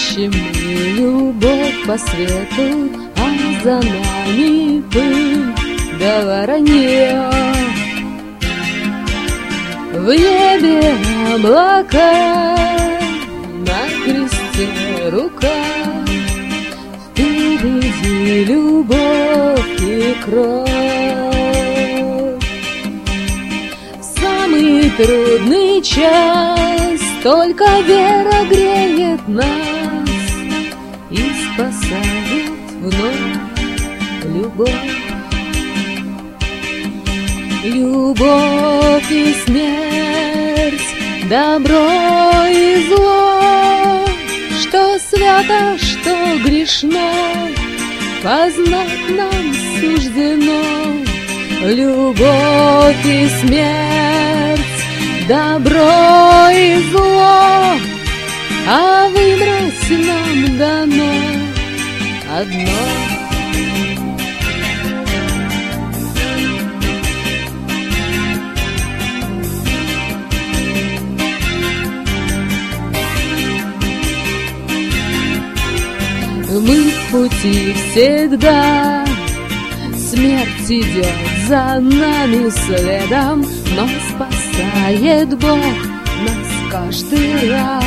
Ищем мы любовь по свету, а за нами пыль да воронье. В небе облака, на кресте рука, впереди любовь и кровь. В самый трудный час только вера греет нас и спасает вновь любовь. Любовь и смерть, добро и зло, что свято, что грешно, познать нам суждено. Любовь и смерть, добро и зло, а выбрать нам дано одно. Мы в пути всегда, смерть идет за нами следом, но спасает Бог нас каждый раз.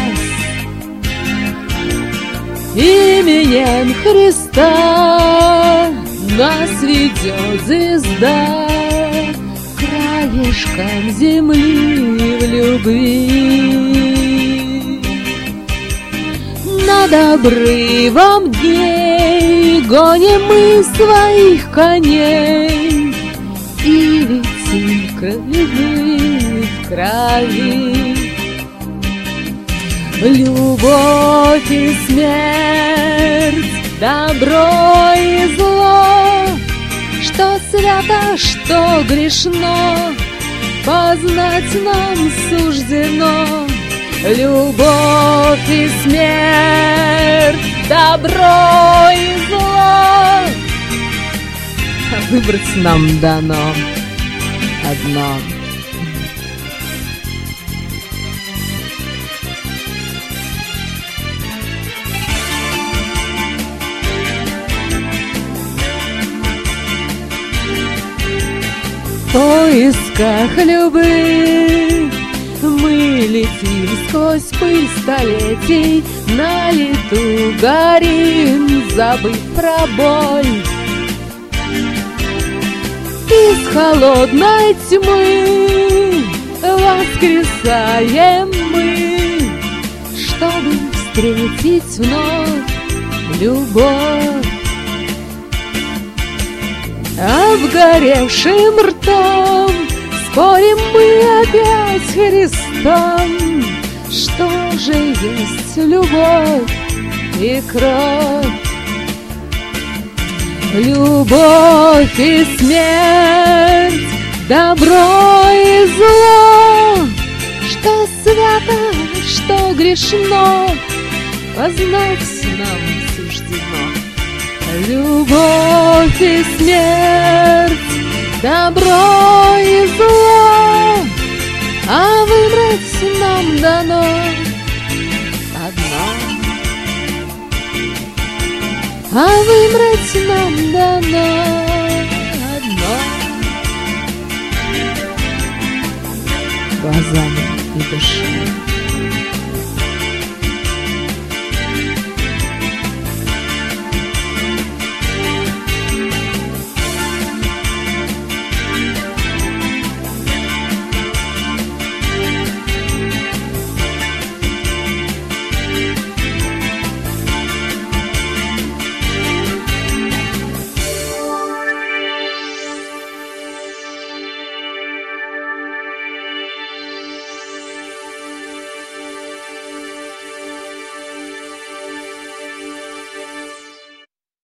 Именем Христа нас ведет звезда краешком земли в любви. Над обрывом дней гоним мы своих коней и летим к любви в крови. Любовь и смерть, добро и зло, что свято, что грешно, познать нам суждено. Любовь и смерть, добро и зло, а выбрать нам дано одно. В поисках любви мы летим сквозь пыль столетий, на лету горим, забыв про боль. Из холодной тьмы воскресаем мы, чтобы встретить вновь любовь. Обгоревшим ртом спорим мы опять с Христом, что же есть любовь и кровь. Любовь и смерть, добро и зло, что свято, что грешно, познать нам суждено. Любовь и смерть, добро и зло, а выбрать нам дано одно. А выбрать нам дано одно. Глазами и душой.